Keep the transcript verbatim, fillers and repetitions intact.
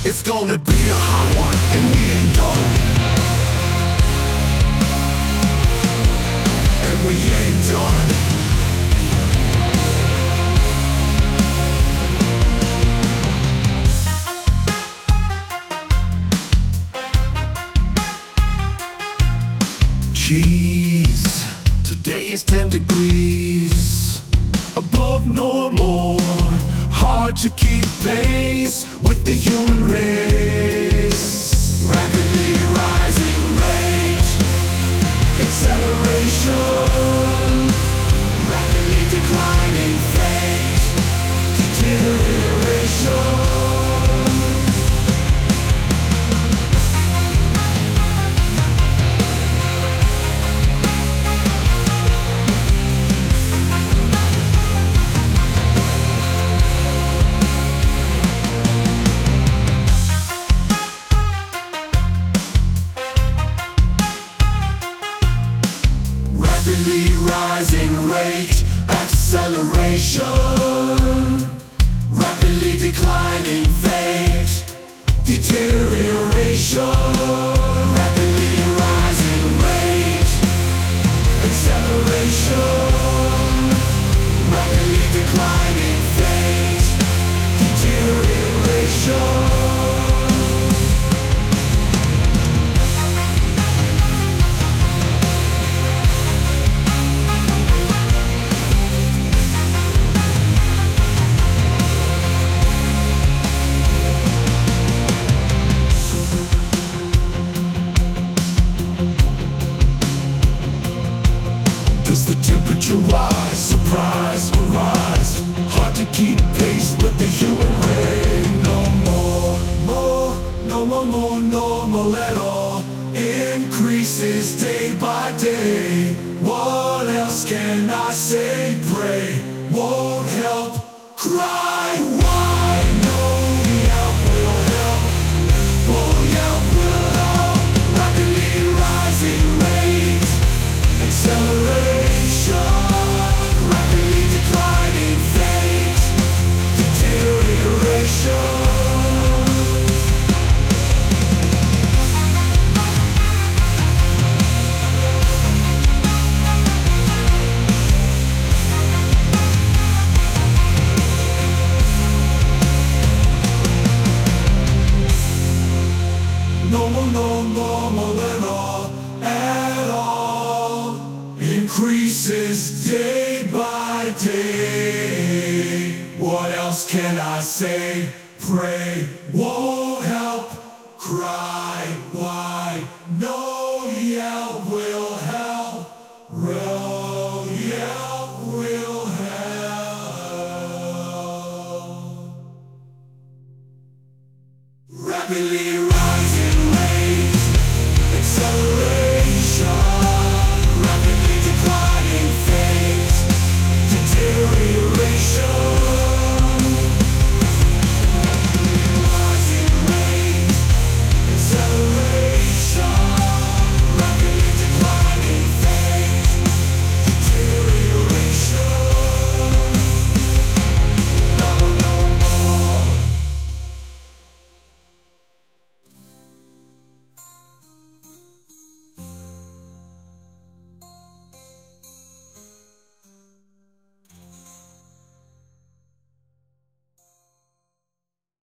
It's gonna be a hot one, and we ain't done. And we ain't done. Jeez, today is ten degrees above normal. Hard to keep pace with the human race. Rapidly rising rate, acceleration, rapidly declining fate, deterioration. Rapidly rising rate, acceleration, rapidly declining fate, deterioration. Rapidly rising rate, acceleration, rapidly declining fate, deterioration. Does the temperature rise? Surprise, arise. Hard to keep pace with the human race. No more, more, no more, more normal at all. Increases day by day. What else can I say? Pray won't help. Cry, why? No help will help. Oh, help will help. Rapidly rising rate, acceleration, rapidly declining fate, deterioration. No more, no normal at all, at all. Increases day by day. What else can I say? Pray won't help. Cry, why? No help will help. No help will help. Rapidly